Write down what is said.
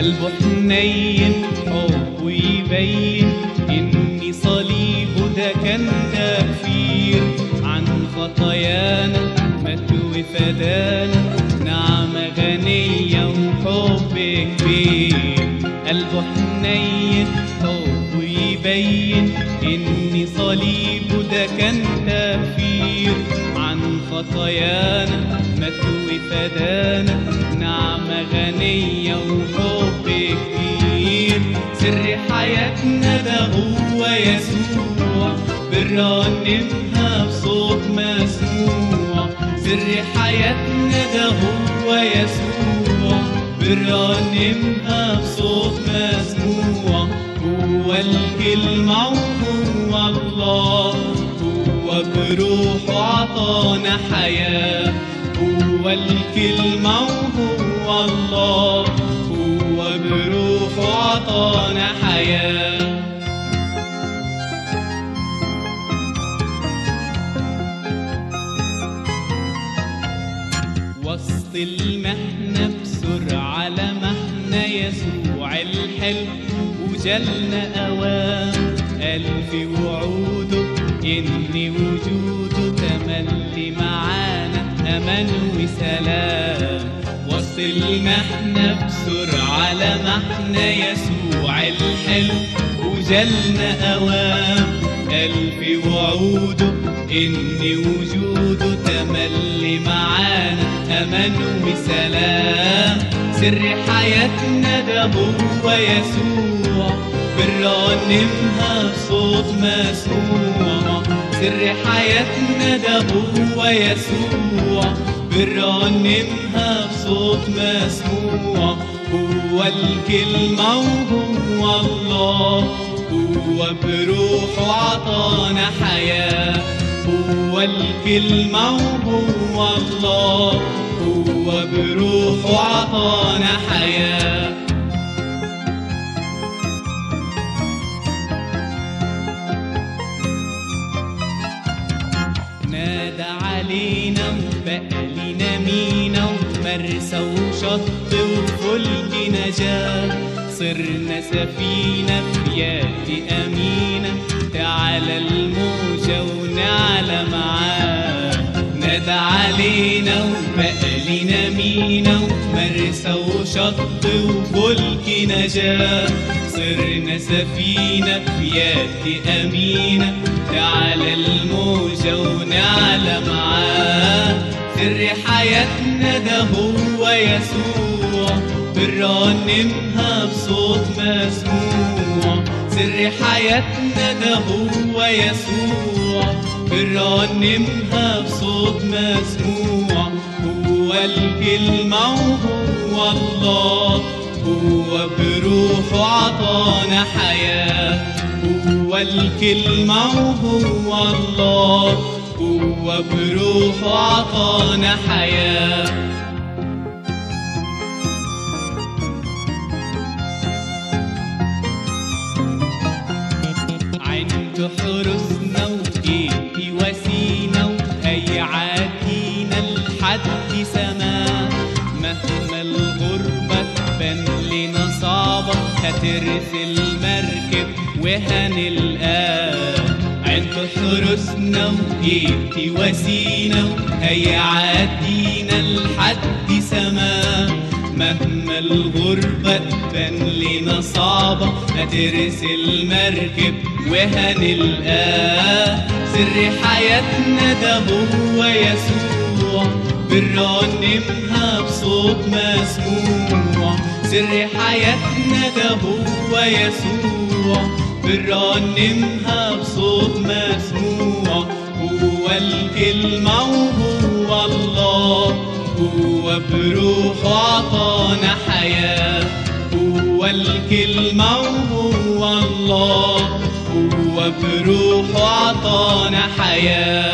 قلبه حنين حبه يبين إن صليبه ده كان تكفير عن خطايانا، مات وفدانا، نعمة غنية وحب كبير. قلبه حنين حبه يبين إن صليبه ده كان تكفير عن خطايانا، مات وفدانا، نعمة غنية وحب كبير. سر حياتنا ده هو يسوع، بنرنمها بصوت مسموع. سر حياتنا ده هو يسوع، بنرنمها بصوت مسموع. هو الكلمة وهو الله، هو بروحه عطانا حياة. هو الكلمة وهو الله، هو بروحه عطانا حياة. وسط المحنة بسرعة لمحنا يسوع الحلو وجالنا أوام. قال في وعوده إن وجوده تملي معانا أمان وسلام. وسط المحنة بسرعة لمحنا يسوع الحلو وجالنا أوام. قال في وعوده إن وجوده تملي معانا أمان وسلام. سر حياتنا ده هو يسوع، بنرنمها بصوت مسموع. سر حياتنا ده هو يسوع، بنرنمها بصوت مسموع. هو الكلمة وهو الله، هو بروحه عطانا حياة. هو الكلمة وهو الله، هو بروحه عطانا حياة. نادى علينا وبقى لينا مينا ومرسى وشط وفلك نجاة. صرنا سفينة في يد أمينة، تعالى الموجة ونعلى معاه. نادى علينا وبقى لينا مينا ومرسى وشط وفلك نجاة. صرنا سفينة في يد أمينة، تعالى الموجة ونعلى معاه. سر حياتنا ده هو يسوع، بنرنمها بصوت مسموع. سر حياتنا ده هو يسوع، بنرنمها بصوت مسموع. هو الكلمة وهو الله، هو بروحه عطانا حياة. هو الكلمة وهو الله، هو بروحه عطانا حياة. عند حرسنا وجيتي وسينا وهيعاتينا لحد سما. مهما الغربة تبان لنا صعبة، هترسل مركب وهنلقاه. عند حرسنا وجيتي وسينا وهيعاتينا لحد سما. مهما الغربة تبان لنا صعبة، هترسل مركب وهنلقاه. سر حياتنا ده هو يسوع، بنرنمها بصوت مسموع. سر حياتنا ده هو يسوع، بنرنمها بصوت مسموع. هو الكلمة وهو الله، هو بروحه عطانا حياة. هو الكلمة وهو الله، هو بروحه عطانا حياة.